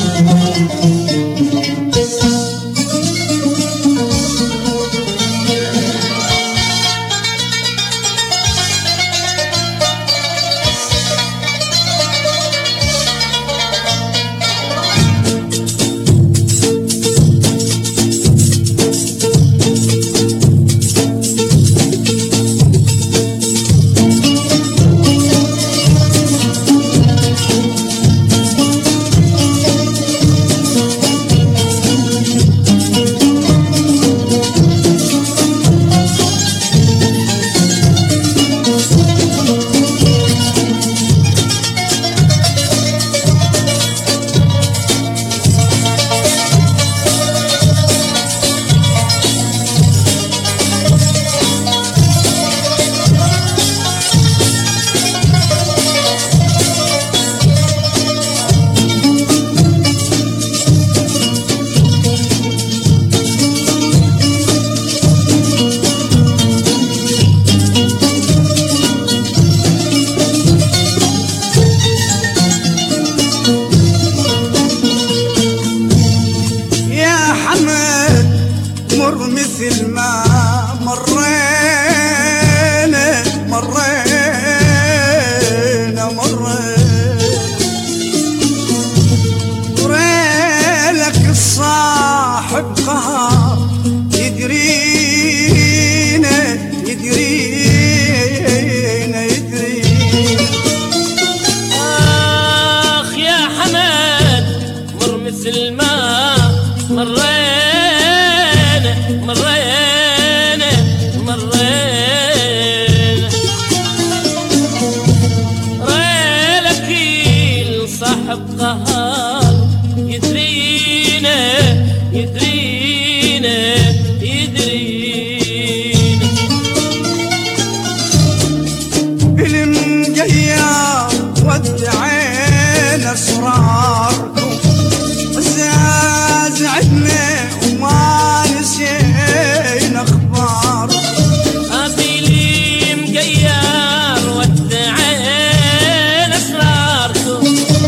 مثل ما مرينا لك الصاحب قهر يدرينا آخ يا حمد مر مثل ما مرينا ريلك الصاحب قهر يدرينا بالمجية ودعينا اسراركم زعجنا وما نسينا اخبار ابي مقير ودعينا اسراركم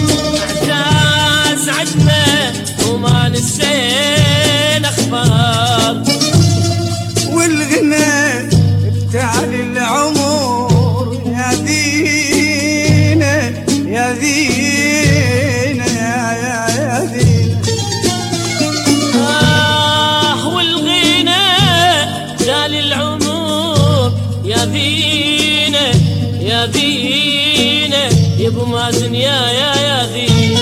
زعجنا وما نسينا اخبار والغنى بتالي العمر يا دينا يا دينا يا دينا والغنى تالي العمر يا دينا يا ابو مازن يا دينا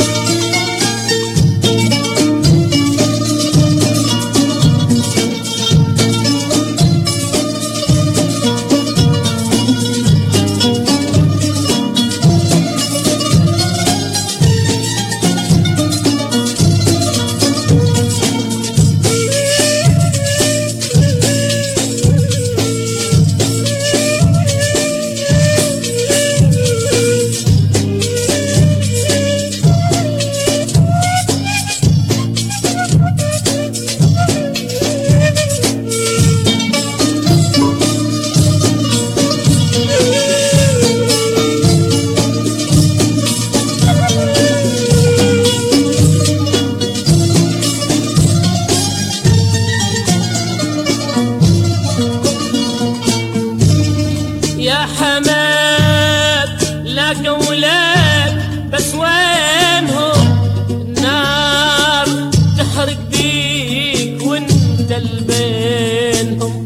يا حماد لا قولك بس وينهم النار تحرق بيك وانت البينهم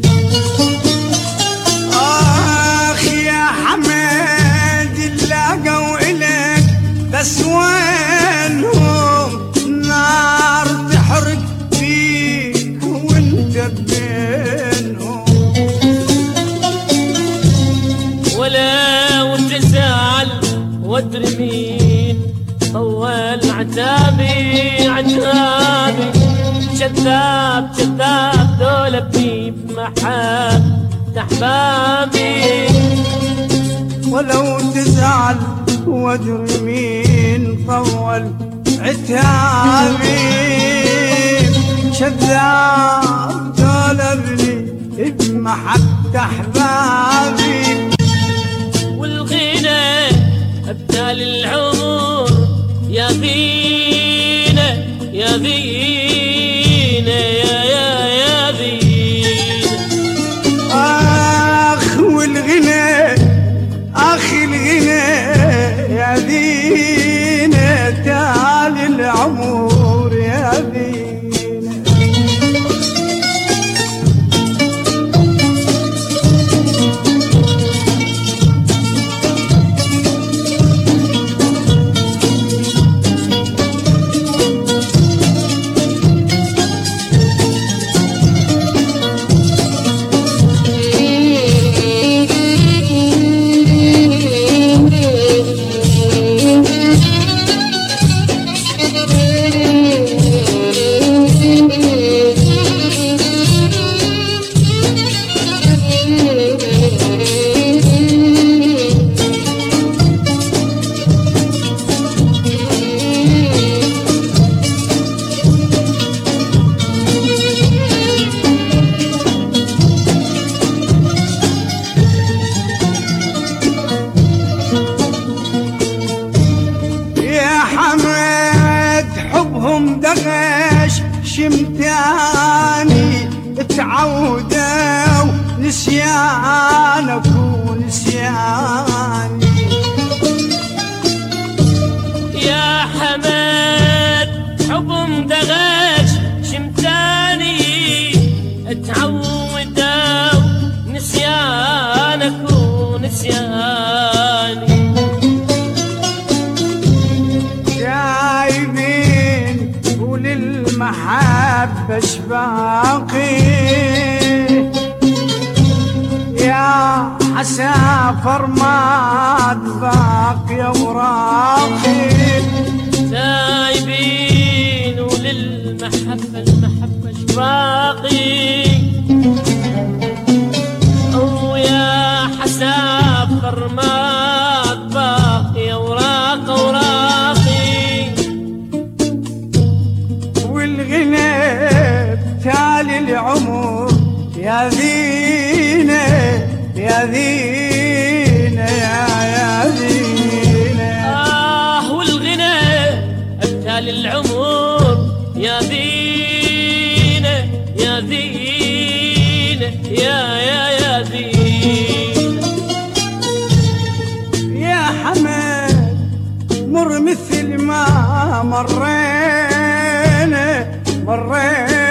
آخ يا حماد لا قولك بس وينهم النار تحرق بيك وانت بينهم ولو تزعل وادري مين طول عتابي كذاب دول بنيب محاب احبابي ولو تزعل وادري مين طول عتابي كذاب دول بنيب محب احبابي والغنى ابدال العمر يا غيب يا ذينا يا ذينا. آخ والغنى أخي الغنى يا ذينا تعال العمر يا ذينا. دغش شمتاني تعودوا نسيانك ونسياني يا حماد حبهم دغش شمتاني تعودوا نسيانك ونسياني. المحبة شباقي يا حسافر ما باقي اوراقي. سايبين وللمحبة المحبة شباقي ويا حسافر ما باقي اوراق اوراقي. والغنى تالي العمر يا ذينا يا ذينا يا ذينا. والغنى تالي العمر يا ذينا يا ذينا يا ذينا. يا حماد مر مثل ما مرينا